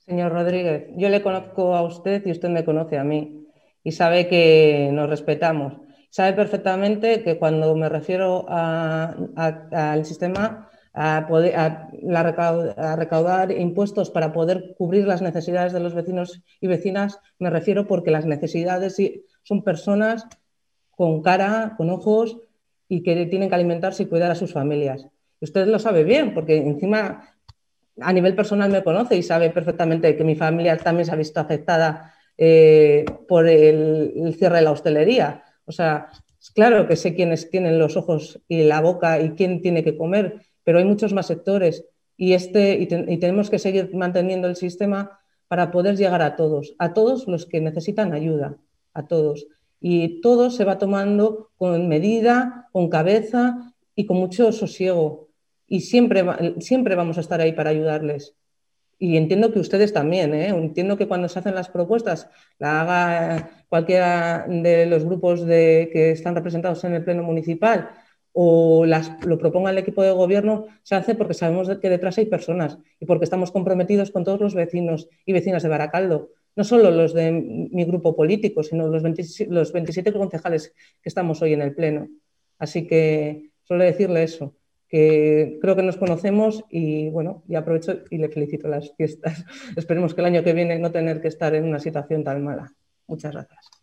Señor Rodríguez, yo le conozco a usted y usted me conoce a mí y sabe que nos respetamos. Sabe perfectamente que cuando me refiero al sistema, a recaudar impuestos para poder cubrir las necesidades de los vecinos y vecinas, me refiero porque las necesidades son personas con cara, con ojos y que tienen que alimentarse y cuidar a sus familias. Usted lo sabe bien porque encima a nivel personal me conoce y sabe perfectamente que mi familia también se ha visto afectada por el cierre de la hostelería. O sea, claro que sé quiénes tienen los ojos y la boca y quién tiene que comer, pero hay muchos más sectores y tenemos que seguir manteniendo el sistema para poder llegar a todos los que necesitan ayuda, a todos. Y todo se va tomando con medida, con cabeza y con mucho sosiego y siempre vamos a estar ahí para ayudarles. Y entiendo que ustedes también, ¿eh? Entiendo que cuando se hacen las propuestas, la haga cualquiera de los grupos que están representados en el Pleno Municipal o lo proponga el equipo de gobierno, se hace porque sabemos que detrás hay personas y porque estamos comprometidos con todos los vecinos y vecinas de Baracaldo, no solo los de mi grupo político, sino los 27 concejales que estamos hoy en el Pleno. Así que solo decirle eso, que creo que nos conocemos y bueno, y aprovecho y le felicito las fiestas. Esperemos que el año que viene no tener que estar en una situación tan mala. Muchas gracias.